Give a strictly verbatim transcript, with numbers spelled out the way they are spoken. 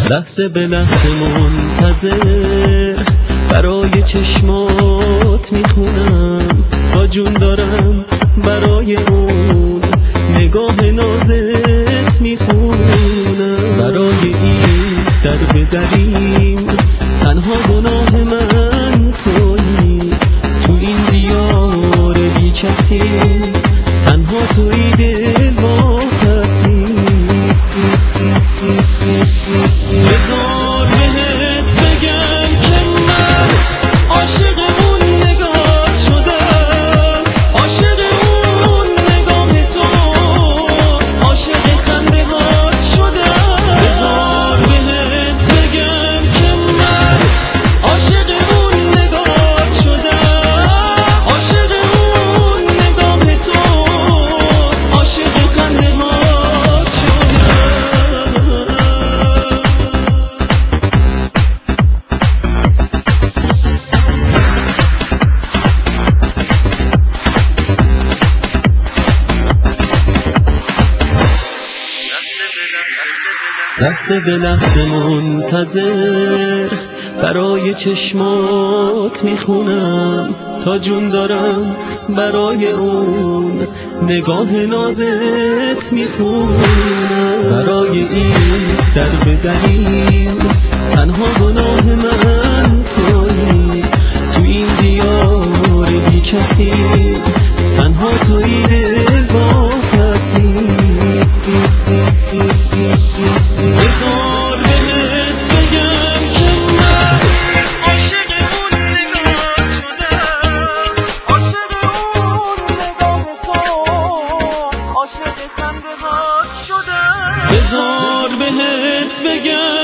لحظه به لحظه منتظر برای چشمات میخونم، تا جون دارم برای اون نگاه نازت میخونم. برای این در بدریم تنها گناه من تویی، تو این دیار بی کسی تنها تویی دل واپسی. بذار بهت بگم که من عاشق اون نگاه شدم، عاشق اون نگاه تو، عاشق خنده هات شدم. بذار بهت بگم که من عاشق اون نگاه شدم، عاشق اون نگاه تو، عاشق خنده هات شدم. لحظه به لحظه منتظر برای چشمات میخونم، تا جون دارم برای اون نگاه نازت میخونم. برای این در بدریم تنها گناه من تویی، تو این دیار بی کسی تنها تویی دل واپسی. بذار بهت بگم که من عاشق اون نگاه شدم، عاشق اون نگاه تو، عاشق خنده هات شدم. بذار بهت بگم